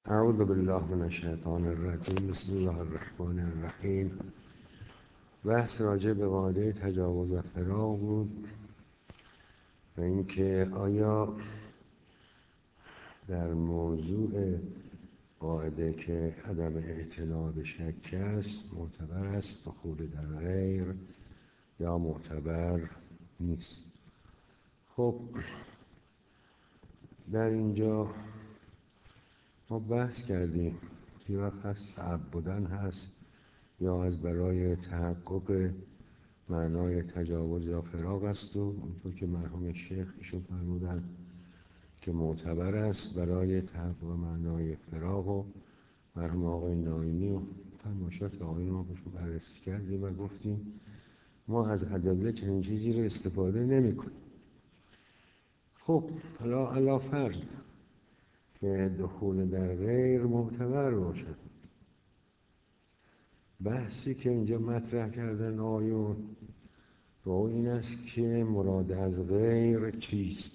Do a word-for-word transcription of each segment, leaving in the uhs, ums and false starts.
اعوذ بالله من الشیطان الرجیم. بسم الله الرحمن الرحیم. بحث راجع به قاعده تجاوز و فراق بود و اینکه آیا در موضوع قاعده که عدم اعتنا به شک است معتبر است دخول در غیر یا معتبر نیست. خب در اینجا ما بحث کردیم یه وقت هست تعبدن هست یا از برای تحقق معنای تجاوز یا فراق است و اونطور که مرحوم شیخ ایشون فرمودن که معتبر است برای تحقق معنای فراق و مرحوم آقای ناینی و فرمایشات آقای ما باشون بررسی کردیم و گفتیم ما از ادله چنین چیزی رو استفاده نمی کنیم. خب حالا علا فرض که دخول در غیر معتبر باشد، بحثی که اینجا مطرح کردن آیون با این است که مراد از غیر چیست.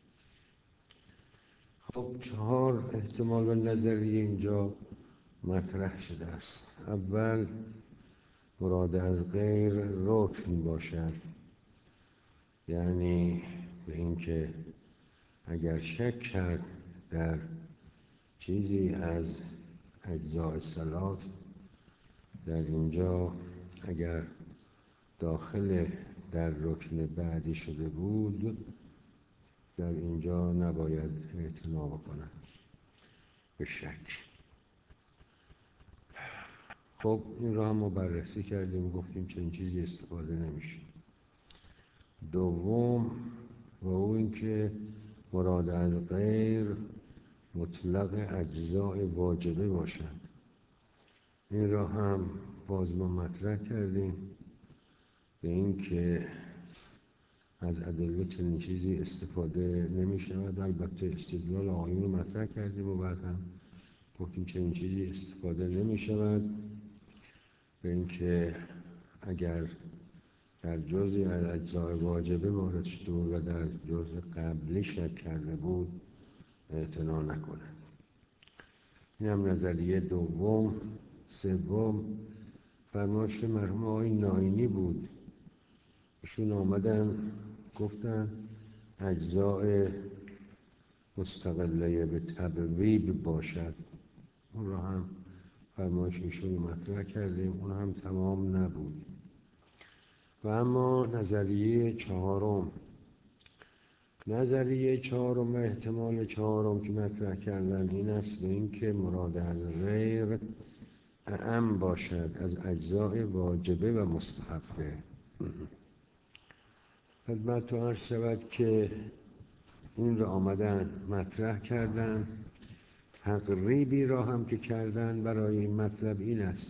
خب چهار احتمال و نظریه اینجا مطرح شده است. اول مراد از غیر رکن باشد، یعنی به اینکه اگر شک کرد در چیزی از اجزاء صلات در اینجا اگر داخل در رکن بعدی شده بود در اینجا نباید اعتنا بکنه به شک. خب این را هم ما بررسی کردیم، گفتیم چنین چیزی استفاده نمیشه. دوم و اون این که مراد از غیر مطلق اجزاء واجبه باشد. این را هم باز ما مطرح کردیم به این که از ادله چنین چیزی استفاده نمی شود. البته استدلال آقایون رو مطرح کردیم و بعد هم گفتیم چنین چیزی استفاده نمی شود به این که اگر در جزئی از اجزاء واجبه وارد شده و در جزء قبلی شک کرده بود اعتنا نکنه. این هم نظریه دوم. سوم فرمایش مرحوم آقای ناینی بود. ایشون آمدن گفتن اجزاء مستقله به تبویب باشد. اون را هم فرمایش ایشون مطرح کردیم، اون هم تمام نبود. و اما نظریه چهارم نظریه چهارم و احتمال چهارم که مطرح کردن این است به این که مراد از غیر اعم باشد از اجزاء واجبه و مستحبه. خدمت تو عرض شود که این را آمدن مطرح کردن. تقریبی را هم که کردن برای این مطلب این است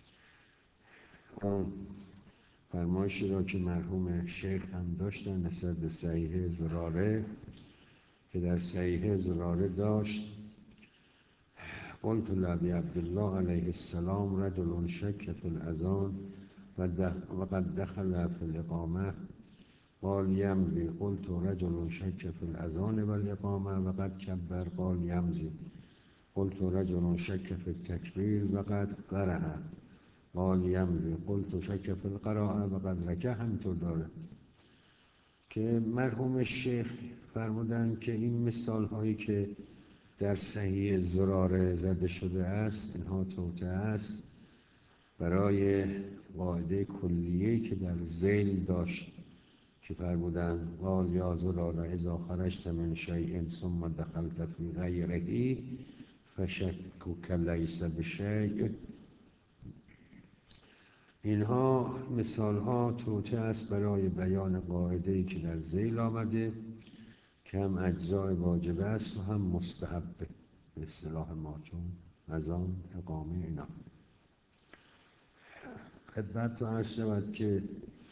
اون فرمایشی را که مرحوم شیخ هم داشتن نسبت به صحیح زراره که در صحیح زراره داشت قلت لابی عبدالله علیه السلام رجل شک فی الاذان و قد دخل فی الاقامه قال یمضی. قلت رجل شک فی الاذان و الاقامه و قد کبر قال یمضی. قلت رجل شک فی التکبیر و قد قرأ قال یمضی. قلت شک فی القراءه و قد رکع. همینطور داره که مرحوم شیخ فرمودن که این مثال هایی که در صحیح زراره زده شده است اینها توطئه است برای قاعده کلیه‌ای که در ذیل داشت که فرمودن قال یا زراره اذا خرجت من شیء ثم دخلت فی غیره فشکک لیس بشیء. اینها مثال ها توطئه است برای بیان قاعده‌ای که در ذیل آمده که هم اجزای واجبه است و هم مستحبه به اصطلاح ما، چون اذان اقامه اینا. خدمت تو عرض شود که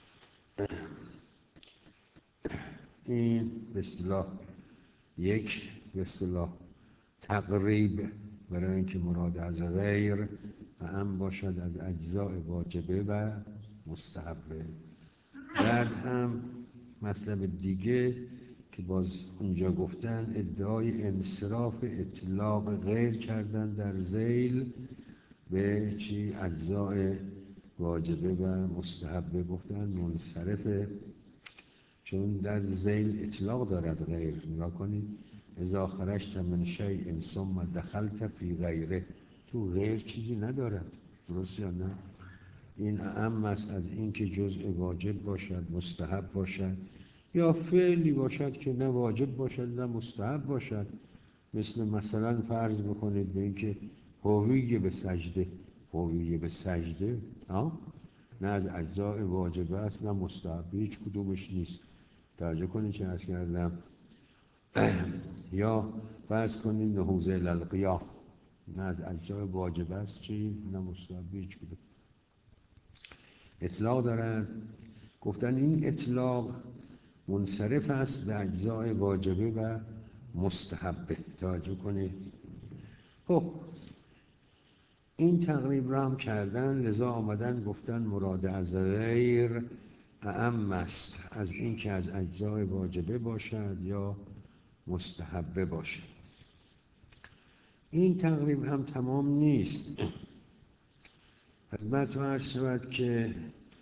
این به اصطلاح یک به اصطلاح تقریب برای اینکه مراد از غیر و هم باشد از اجزاء واجبه و مستحبه. بعد هم مطلب دیگه که باز اونجا گفتن ادعای انصراف اطلاق غیر کردن در ذیل به چی اجزای واجبه و مستحبه، گفتن منصرفه چون در ذیل اطلاق دارد غیر. نگاه کنید اذا خرجت من شیء ثم دخلت فی غیره، تو غیر چیزی ندارد، درست یا نه؟ این اعم است از این که جزء واجب باشد، مستحب باشد، یا فعلی باشد که نه واجب باشد نه مستحب باشد. مثل مثلا فرض بکنید به این که هویه به سجده، هویه به سجده ها؟ نه از اجزاء واجبه است نه مستحب، هیچ کدومش نیست. توجه کنید چه عرض کردم. یا فرض کنید نهوض الی القیام، نه از اجزاء واجبه است چی؟ نه مستحب، هیچ کدوم. اطلاق دارن، گفتن این اطلاق منصرف است به اجزاء واجبه و مستحبه. توجه کنید. خب این تقریب را هم کردن، لذا آمدن گفتن مراد از غیر اعم است از این که از اجزاء واجبه باشد یا مستحبه باشد. این تقریب هم تمام نیست. خدمت عرض شود که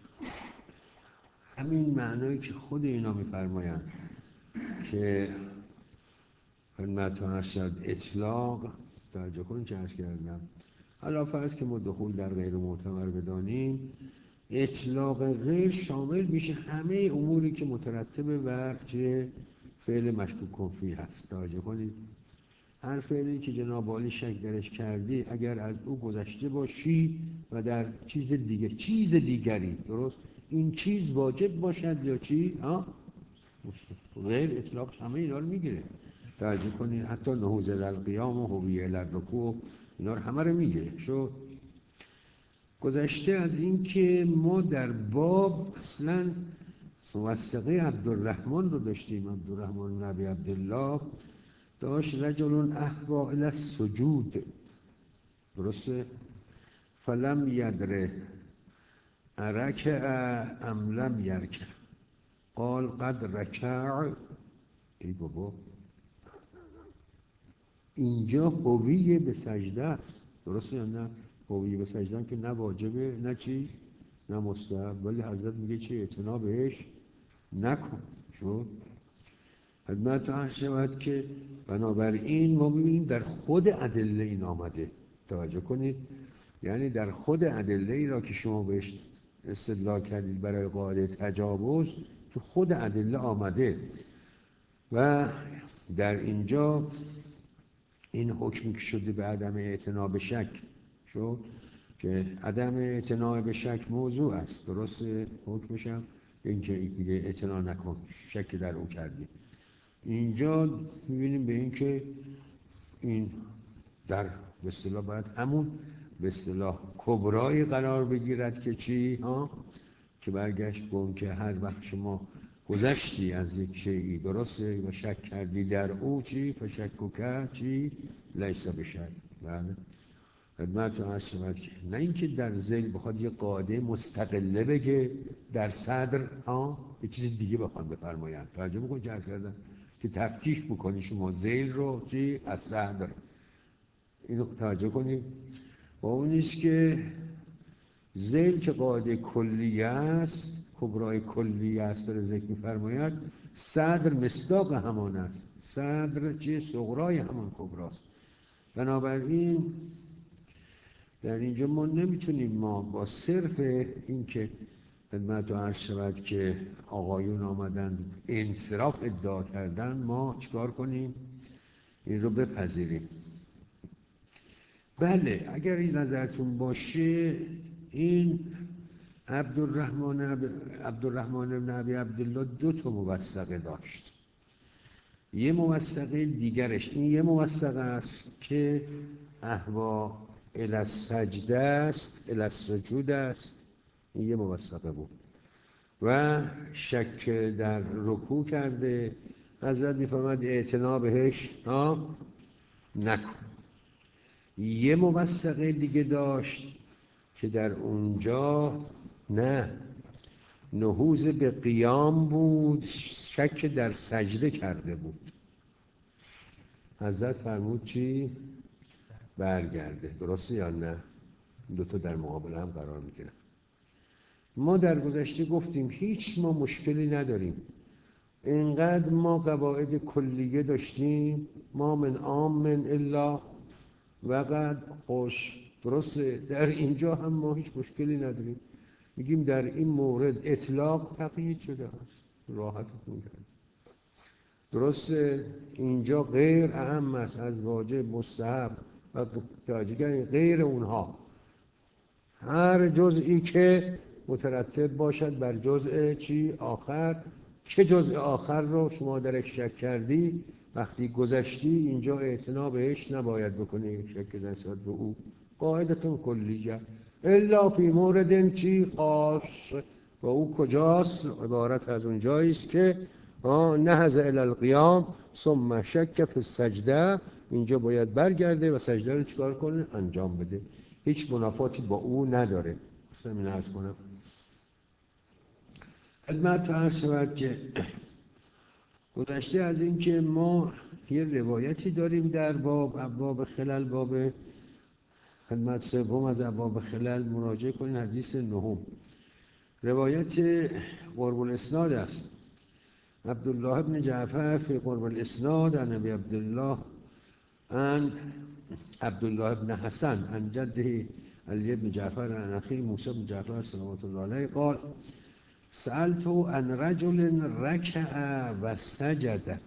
همین معنایی که خود اینا می‌فرمایند که خدمت عرض شود اطلاق، توجه کنید چه عرض کردم، حالا فرض که ما دخول در غیر معتبر بدانیم، اطلاق غیر شامل میشه همه اموری که مترتبه بر چه فعل مشکوک فیه هست. توجه کنید هر فعلی که جناب عالی شک درش کردی اگر از او گذشته باشی و در چیز دیگه چیز دیگری، درست، این چیز واجب باشد یا چی؟ ها؟ غیر اطلاق همه اینا رو میگیره. توجه کنید حتی نهوض الی القیام و هویه الی الرکوع اینا رو همه رو میگیره. شو گذشته از این که ما در باب اصلا موثقه عبدالرحمن رو داشتیم. عبدالرحمن نبی عبدالله داشت رجل احوا الی السجود، درسته؟ فلم یدره ارکع ام لم یرکع قال قد رکع. ای بابا اینجا هویه به سجده است، درسته یا نه؟ هویه به سجده که نه واجبه نه چی؟ نه مستحب، ولی حضرت میگه چه اعتنا بهش نکن. شد خدمت عرض شود که بنابراین ما میبینیم در خود ادله این آمده. توجه کنید یعنی در خود ادله ای را که شما بهش استدلال کردید برای قاعده تجاوز تو خود ادله آمده و در اینجا این حکمی که شده به عدم اعتنا به شک، شد که عدم اعتنا به شک موضوع است، درسته؟ حکمش هم این که دیگه اعتنا نکن، شک در او کردی. اینجا میبینیم به این که این در به اصطلاح باید همون به اصطلاح کبرای قرار بگیرد که چی؟ ها؟ که برگشت گفت که هر وقت شما گذشتی از یک شیئی، درسته، و شک کردی در او چی؟ فشک کرد چی؟ لیس بشک. بله خدمت عرض شود که نه اینکه در ذیل بخواد یه قاعده مستقله بگه در صدر ها یه چیز دیگه بخواد بفرمایند. توجه بکن که عرض کردن که تفتیش بکنی شما ذیل رو چی؟ از صدر. اینو توجه کنید. با اون نیست که ذیل که قاعده کلیه است، کبرای کلیه است داره ذکر می‌فرماید، صدر مصداق همان است. صدر چه؟ صغرای همان کبراست. بنابراین در اینجا ما نمیتونیم ما با صرف این که خدمت عرض شود که آقایون آمدن انصراف ادعا کردن ما چیکار کنیم؟ این رو بپذیریم. بله اگر این نظرتون باشه این عبدالرحمن عبدالرحمن بن ابی عبدالله دو تا موثقه داشت. یه موثقه دیگرش این یه موثقه است که احوا الی السجده است، الی السجود است، این یه موثقه بود و شک در رکوع کرده. حضرت می‌فرماید اعتنا بهش ها نکن. یه موثقه دیگه داشت که در اونجا نه نهوض به قیام بود، شک در سجده کرده بود. حضرت فرمود چی؟ برگرده. درسته یا نه؟ دوتا در مقابل هم قرار میگیرن. ما در گذشته گفتیم هیچ ما مشکلی نداریم، اینقدر ما قواعد کلیه داشتیم، ما من عام من الا وقد خوش. درسته؟ در اینجا هم ما هیچ مشکلی نداریم، میگیم در این مورد اطلاق تقیید شده است، راحتتون کرد. درسته؟ اینجا غیر اهم است از واجب، مستحب و تاجیگر غیر اونها. هر جزئی که مترتب باشد بر جزء چی؟ آخر. که جزء آخر رو شما درش شک کردی، وقتی گذشتی اینجا اعتنا بهش نباید بکنی، شک نسبت به او. قاعدتون کلیه الا فی مورد چی؟ خاص. و او کجاست؟ عبارت از اون جاییست که نهض الی القیام ثم شک فی السجده، اینجا باید برگرده و سجده رو چیکار کنه؟ انجام بده. هیچ منافاتی با او نداره. همین عرض کنم. خدمت عرض شود که گذشته از این که ما یه روایتی داریم در باب ابواب خلل، باب خدمت سوم از ابواب خلل مراجعه کنین، حدیث نهم. روایت قرب الاسناد است. عبدالله بن جعفر فی قرب الاسناد عن ابی عبدالله عن عبدالله بن حسن عن جده علی بن جعفر عن اخی موسی بن جعفر صلوات الله علیه قال سألت عن رجل ركع و سجد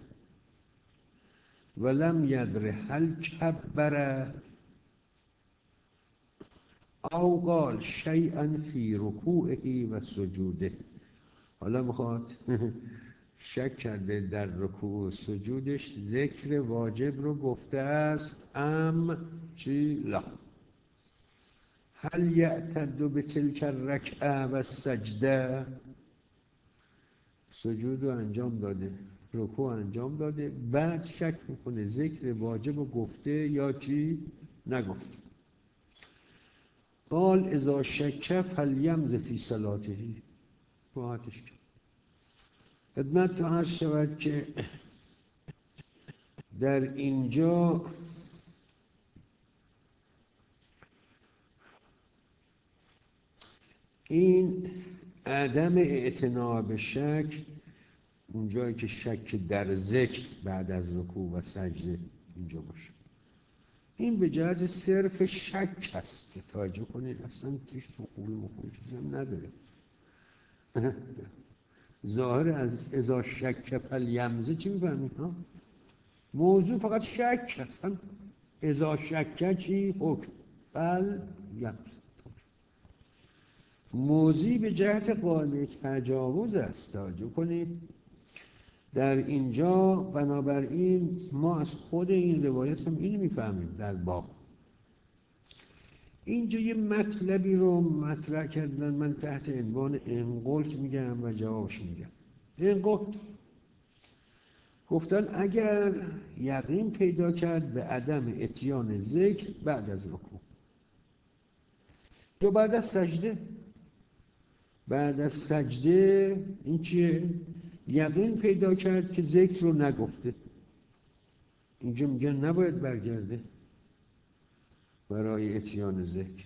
ولم يدر هل كبر او قال شيئا في ركوعه و سجوده. حالا میخواد شک کرده در رکوع و سجودش ذکر واجب رو گفته است ام چی؟ لا. هل یعتد به تلک الرکعه و سجده، سجود رو انجام داده، رکوع انجام داده، بعد شک میکنه ذکر واجب رو گفته یا چی؟ نگفت. قال اذا شک فلیمض فی صلاته، راحتش کرد. خدمت تو عرض شود که در اینجا این عدم اعتنا به شک، اونجایی که شک در ذکر بعد از رکوع و سجده اینجا باشه، این به جهت صرف شک هست. توجه کنید اصلا توش فقول مقول چیزی هم نداره. ظاهر از اذا شک فلیمض چی میفهمید؟ موضوع فقط شک هست. هم اذا شک چی؟ حکم فلیمض. موضوع به جهت قائل تجاوز است. توجه کنید در اینجا بنابراین ما از خود این روایت هم اینو میفهمیم. در باب اینجا یه مطلبی رو مطرح کردن، من تحت عنوان انقلت میگم و جوابش میگم. انقلت گفتن اگر یقین پیدا کرد به عدم اتیان ذکر بعد از رکوع یا بعد از سجده، بعد از سجده این چیه؟ یقین پیدا کرد که ذکر رو نگفته، اینجا میگن نباید برگرده برای اتیان ذکر.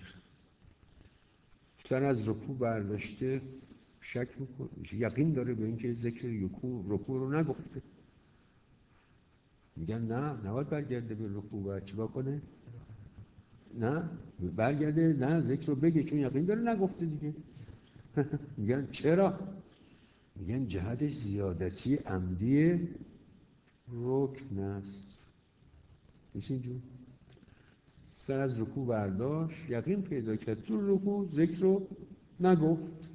سر از رکوع برداشته، شک میکنه، یقین داره به اینکه ذکر رکوع رکوع رو نگفته، میگن نه نباید برگرده به رکوع و چیکار کنه؟ نه برگرده، نه ذکر رو بگه چون یقین داره نگفته دیگه. میگن چرا؟ میگن جهت زیادتی عمدی رکن است. بسین جون سر از رکوع برداشت، یقین پیدا کرد تو رکوع ذکر رو نگفت،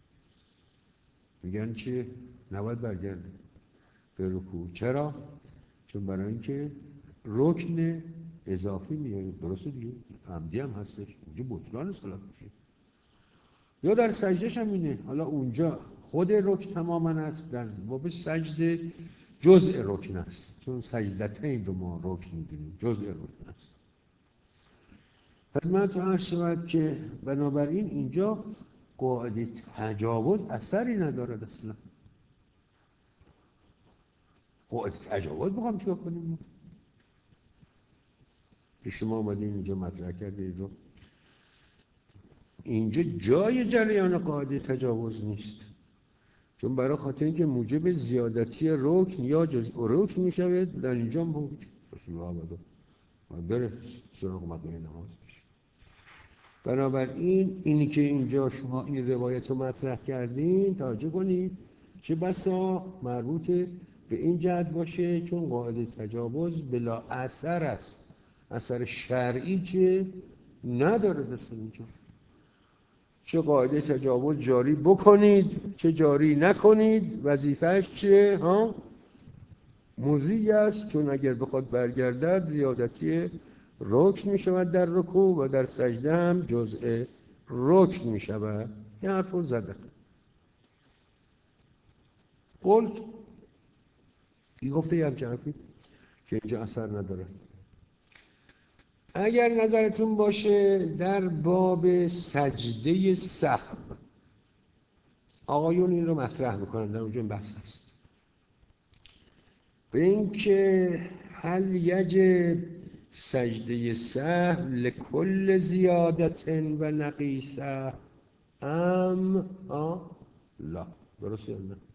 میگن چه؟ نباید برگرده به رکوع. چرا؟ چون برای اینکه رکن اضافی میاد. درسته دیگه، عمدی هم هستش، اونجا بطلان صلاح میشه. یا در سجدش هم اینه، حالا اونجا خود رکن تماما است، در باب سجده جزء رکن است، چون سجدتین دو ما رکن میدونیم، جزء رکن است. خدمت عرض شود که بنابراین اینجا قاعده تجاوز اثری ندارد اصلا. قاعده تجاوز میخوام چیکار کنیم؟ شما آمدین اینجا مطرح کردید رو اینجا جای جریان قاعده تجاوز نیست، چون برای خاطر اینکه موجب زیادتی رکن یا جزء رکن میشه در اینجا بود من بره سراغ مقام نماز بشه. بنابراین اینی که اینجا شما این روایت رو مطرح کردین توجه کنید چه بسا مربوط به این جهت باشه چون قاعده تجاوز بلا اثر است، اثر شرعی چه نداره دست اینجا. چه قاعده تجاوز جاری بکنید چه جاری نکنید وظیفهش چه؟ ها؟ موذی است، چون اگر بخواد برگردد زیادتی رکن می شود در رکوع و در سجده هم جزء رکن می شود. این حرف رو زدن. قلت این گفته یه همچه حرفی که اینجا اثر نداره. اگر نظرتون باشه در باب سجده سهو آقایون این رو مطرح میکنن، در اونجا این بحث هست به این که هل یجب سجده سهو لکل زیادت و نقیصه ام آه لا درسته یا نه؟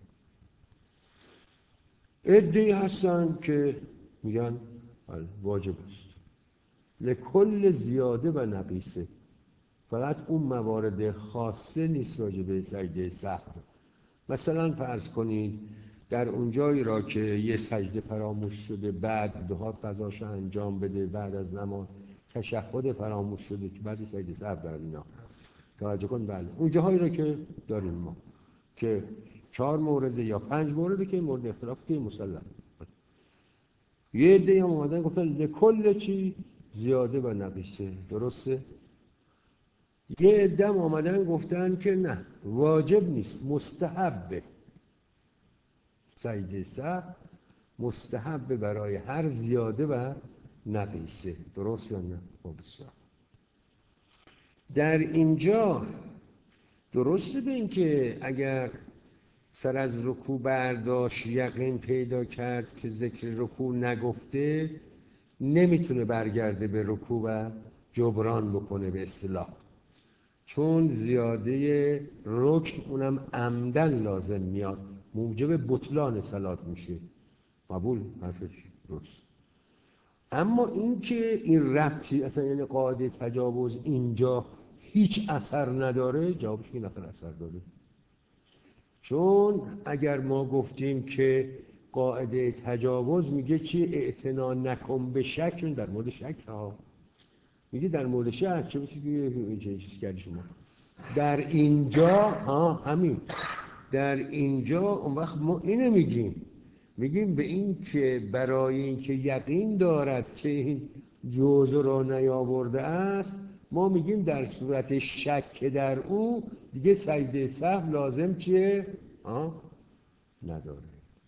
عده‌ای هستن که میگن واجب است لکل زیاده و نقیصه، فقط اون موارد خاصه نیست راجع به سجده سهو. مثلا فرض کنید در اونجایی را که یه سجده فراموش شده بعد بخواد قضاش انجام بده بعد از نماز تشهد فراموش شده که بعد سجده سهو دارن اینا توجه کن. بله اونجاهایی را که داریم ما که چهار مورد یا پنج مورد که مورد اختلاف که مسلم یه عده هم اومدن گفتن لکل چی زیاده و نقیصه درسته. یه عده هم آمدن گفتن که نه واجب نیست مستحبه، سجده سهو مستحبه برای هر زیاده و نقیصه درست یا نه؟ خب بسیار در اینجا درسته به این که اگر سر از رکوع برداشت یقین پیدا کرد که ذکر رکوع نگفته نمیتونه برگرده به رکوع و جبران بکنه به اصطلاح، چون زیاده رکن اونم عمدن لازم میاد موجب بطلان صلات میشه. قبول حرفش درست. اما این که این ربطی اصلا یعنی قاعده تجاوز اینجا هیچ اثر نداره جوابش این اثر اثر داره، چون اگر ما گفتیم که قاعده تجاوز میگه چی اعتنا نکن به شک، چون در مورد شک ها میگه در مورد شک چه بسی که این چیزی کردی شما در اینجا ها همین در اینجا اون وقت ما اینو میگیم میگیم به این که برای این که یقین دارد که این جزء را نیاورده است ما میگیم در صورت شک در او دیگه سجده سهو لازم چیه؟ آه؟ نداره.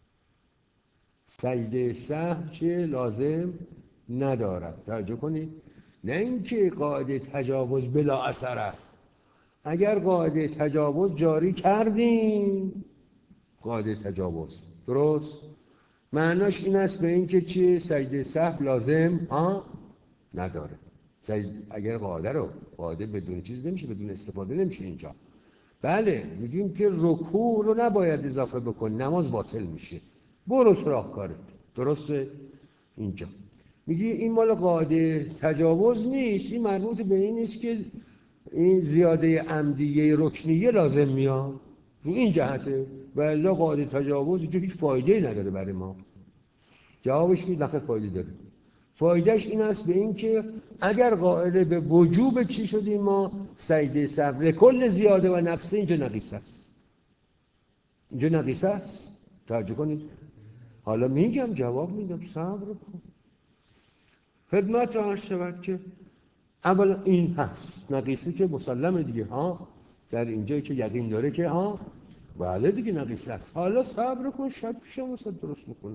سجده سهو چیه؟ لازم ندارد. توجه کنید نه اینکه قاعده تجاوز بلا اثر است. اگر قاعده تجاوز جاری کردیم قاعده تجاوز درست معناش این است به اینکه چیه؟ سجده سهو لازم ها نداره. اگر قاعده رو قاعده بدون چیز نمیشه بدون استفاده نمیشه اینجا. بله میگیم که رکوع رو نباید اضافه بکن نماز باطل میشه برو سراغ کارت درسته. اینجا میگی این مال قاعده تجاوز نیست، این مربوط به این نیست که این زیاده عمدیه رکنیه لازم میاد رو این جهته و الا قاعده تجاوز اینجا هیچ فایده نداره برای ما. جوابش که نخیر فایده داره. فایدهش این است به این که اگر قائل به وجوب چی شدیم ما سجده سهو لکل زیاده و نقصه اینجا نقیصه است. اینجا نقیصه است. توجه کنید حالا میگم جواب میدم صبر کن خدمت را عرض شود که اولا این هست نقیصه که مسلمه دیگه ها در اینجایی که یقین داره که ها بله دیگه نقیصه است. حالا صبر کن شب شما درست میکنم.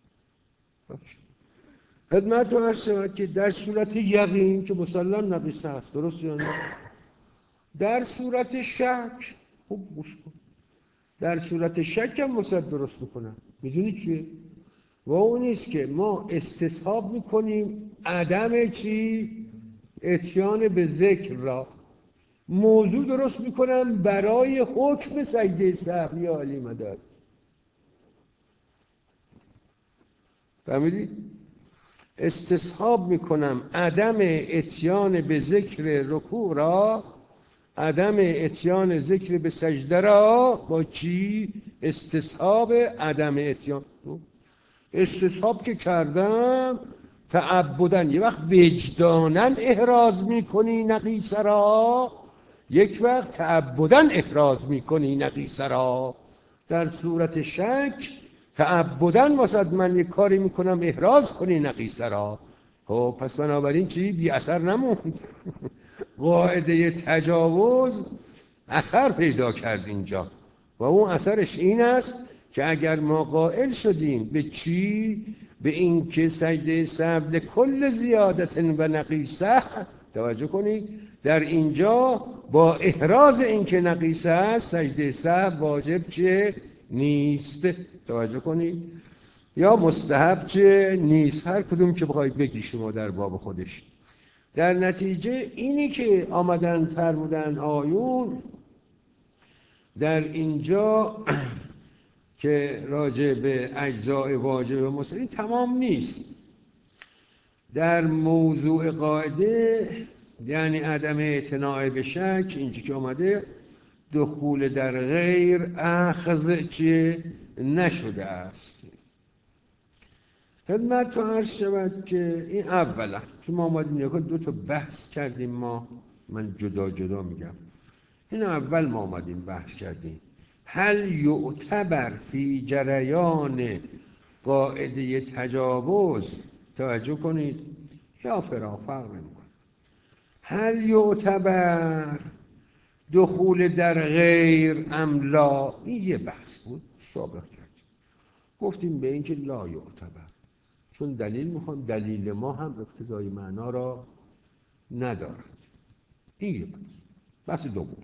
خدمت رو عرض شود که در صورت یقین که مسلم نقیصه است درست یا نه؟ در صورت شک خوب گوش کن در صورت شک هم مصد درست میکنم. میدونی چیه؟ و اون نیست که ما استصحاب میکنیم عدم چی؟ اتیان به ذکر را. موضوع درست میکنم برای حکم سجده سهو. یا علی مدد. فهمیدی؟ استصحاب میکنم عدم اتیان به ذکر رکوع را، عدم اتیان ذکر به سجده را با چی؟ استصحاب عدم اتیان. استصحاب که کردم تعبدن، یه وقت وجدانن احراز میکنی نقیصه را، یک وقت تعبدن احراز میکنی نقیصه را. در صورت شک تعبدن واسد من یک کاری میکنم احراز کنی نقیصه را. خب پس بنابراین چی؟ بی اثر نموند. قاعده تجاوز اثر پیدا کرد اینجا و اون اثرش این است که اگر ما قائل شدیم به چی؟ به این که سجده سهو کل زیادت و نقیصه، توجه کنید در اینجا با احراز این که نقیصه است سجده سهو واجب چه؟ نیست. توجه کنید. یا مستحب چه؟ نیست. هر کدوم که بخواید بگی شما در باب خودش. در نتیجه اینی که آمدن فرمودن آیون در اینجا که راجع به اجزاء واجب و مستحب تمام نیست. در موضوع قاعده یعنی عدم اعتناع به شک، اینجا که آمده دخول در غیر اخذ چه نشده است. خدمت تو عرض شود که این اولا که ما آمدیم نگاه دو تا بحث کردیم. ما من جدا جدا میگم. این اول ما آمدیم بحث کردیم هل یعتبر فی جریان قاعده تجاوز، توجه کنید یا فرا فرق نمی‌کنه، هل یعتبر دخول در غیر ام لا. این یه بحث بود سابق کردیم. گفتیم به این که لا یعتبر، چون دلیل میخوام دلیل ما هم اقتضای معنا را ندارد. این یه بحث. بحث دوم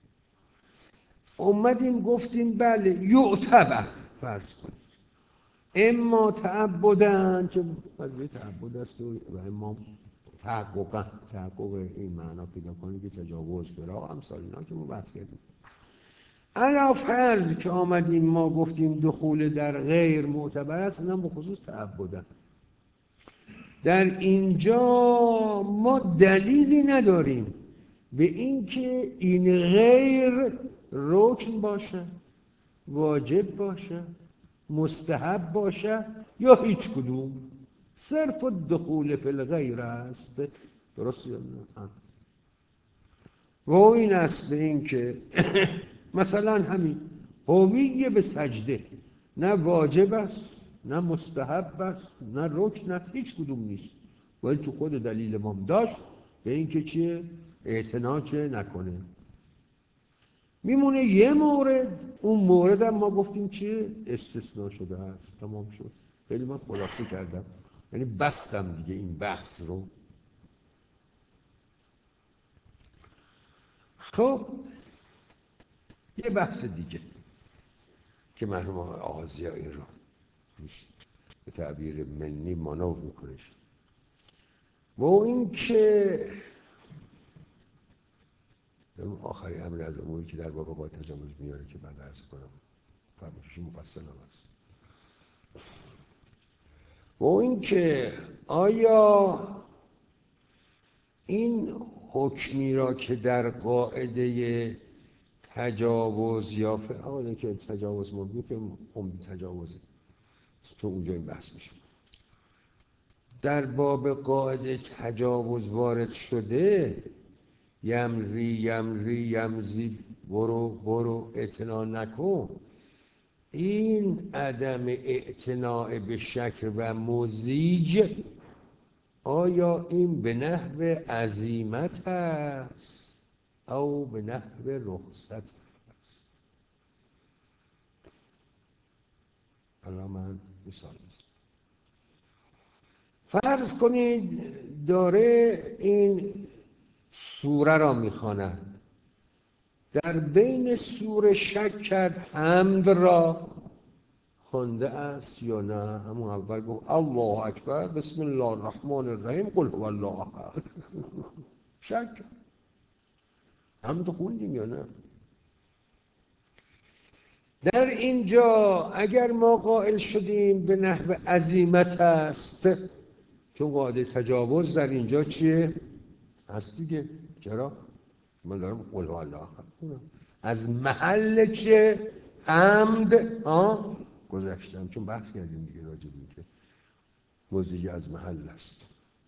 اومدیم گفتیم بله یعتبر فرض کنید اما تعبدن که قضیه تعبد است و اما تحققا تحقق این معنا پیدا کنید که تجاوز برا امثال اینا که ما بحث کردیم. علا فرض که آمدیم ما گفتیم دخول در غیر معتبر است، اونم به خصوص تعبدن. در اینجا ما دلیلی نداریم به این که این غیر رکن باشه، واجب باشه، مستحب باشه یا هیچ کدوم. صرف دخول فی الغیر است. درست یا نه؟ و این است به این که مثلا همین هویه به سجده نه واجب است نه مستحب است نه رکن است، هیچ کدوم نیست. ولی تو خود دلیل ما داشت به این که چیه؟ اعتنا چه نکنه. میمونه یه مورد، اون مورد هم ما گفتیم چیه؟ استثناء شده است. تمام شد. خیلی من خلاصه کردم، یعنی بستم دیگه این بحث رو. خب یه بحث دیگه که مرحوم آغازی ها این رو به تعبیر منی مانور میکنش و این که آخری امر از اموری که در باب قاعده تجاوز میاره که بعد عرض کنم فرمایش مفصل هم هست. و این که آیا این حکمی را که در قاعده تجاوز یا آقا که تجاوز مبنی که عمدی تجاوزه، چون اونجا این بحث میشه در باب قاعده تجاوز وارد شده، یمری یمری یمزی برو برو اعتنا نکن، این عدم اعتناع به شکل و مزیج آیا این به نحو عزیمت است او به نحو رخصت است؟ حالا من مثال میزنم. فرض کنید داره این سوره را میخواند، در بین سوره شک کرد حمد را. خوانده است یا نه؟ همون اول گفت الله اکبر بسم الله الرحمن الرحیم قل هو الله احد. شک حمد خوندیم یا نه؟ در اینجا اگر ما قائل شدیم به نحو عزیمت است، چون قاعده تجاوز در اینجا چیه؟ هست دیگه. چرا؟ من دارم قل هو الله احد از محل چه؟ حمد ها گذشتم، چون بحث کردیم دیگه راجع به اینکه موضوعی از محل است.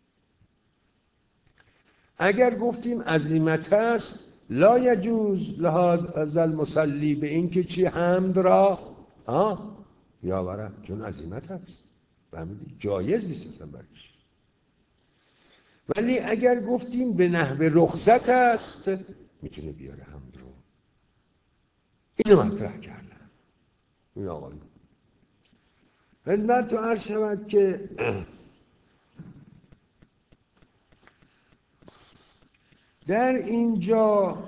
اگر گفتیم عزیمت است لا یجوز لهذا المصلی به این که چی؟ حمد را ها بیاورد، چون عزیمت است فهمیدی؟ جایز نیست اصلا برش. ولی اگر گفتیم به نحو رخصت است میتونه بیاره حمد رو. اینو مطرح کردم. این آقایون خدمت تو عرض شود که در اینجا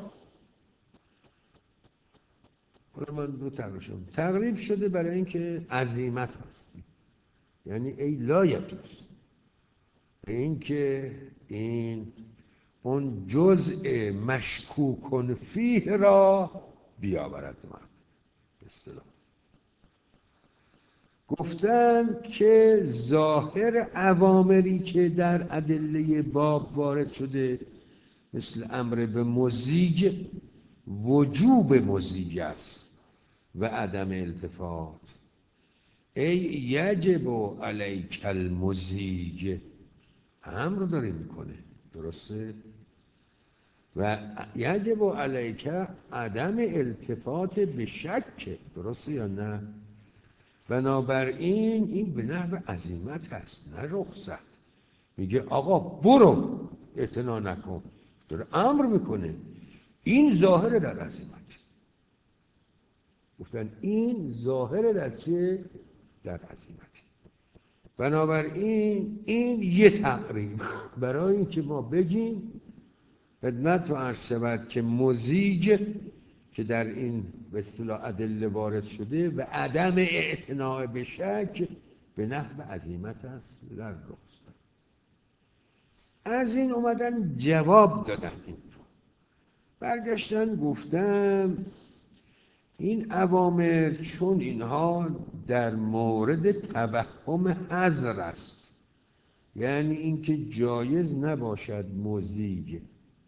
من دو تقریبشم تقریب شده برای اینکه عزیمت هست، یعنی ای لا یجوز اینکه این اون جزء مشکوک فیه را بیاورد. من اصطلاح گفتن که ظاهر اوامری که در ادله باب وارد شده مثل امر به مزیج وجوب مزیج است و عدم التفات. ای یجب علیک المزیج امر داره میکنه، درسته؟ و یجب علیک عدم التفات به شک، درسته یا نه؟ بنابراین این به نحو عزیمت هست نه رخصت. میگه آقا برو اعتنا نکن، داره امر میکنه. این ظاهر در عزیمت. گفتن این ظاهر در چه؟ در عزیمت. بنابراین این یه تقریب برای اینکه ما بگیم خدمت و عرض شود که مزیج که در این به اصطلاح ادله وارد شده و عدم اعتناء به شک به نحو عزیمت است در رخصت. از این اومدن جواب دادن، این برگشتن گفتن این اوامر چون اینها در مورد توهم حظر است، یعنی اینکه جایز نباشد مزیج.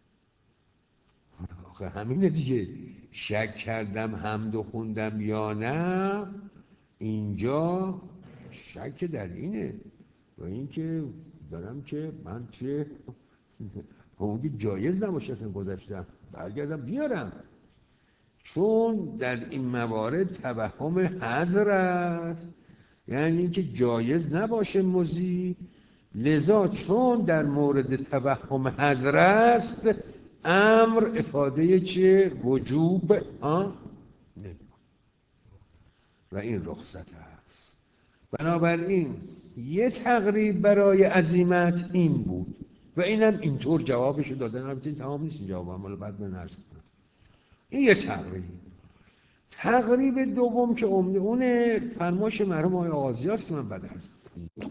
آخه همینه دیگه، شک کردم حمد و خوندم یا نه، اینجا شک در اینه و اینکه دارم که من چه اون که جایز نباشه اصلا گذاشتم برگردم بیارم، چون در این موارد توهم حظر است، یعنی اینکه جایز نباشه مزیج. لذا چون در مورد توهم حظر است امر افاده چه؟ وجوب آن نمی‌کند و این رخصت است. بنابراین یه تقریب برای عزیمت این بود و اینم اینطور جوابشو دادن. البته تمام نیست جوابم، ولی بعد من عرض کنم این یه تقریب. تقریب دوم که اونه فرمایش مرحوم آقای آغازی است که من بعد عرض کنم.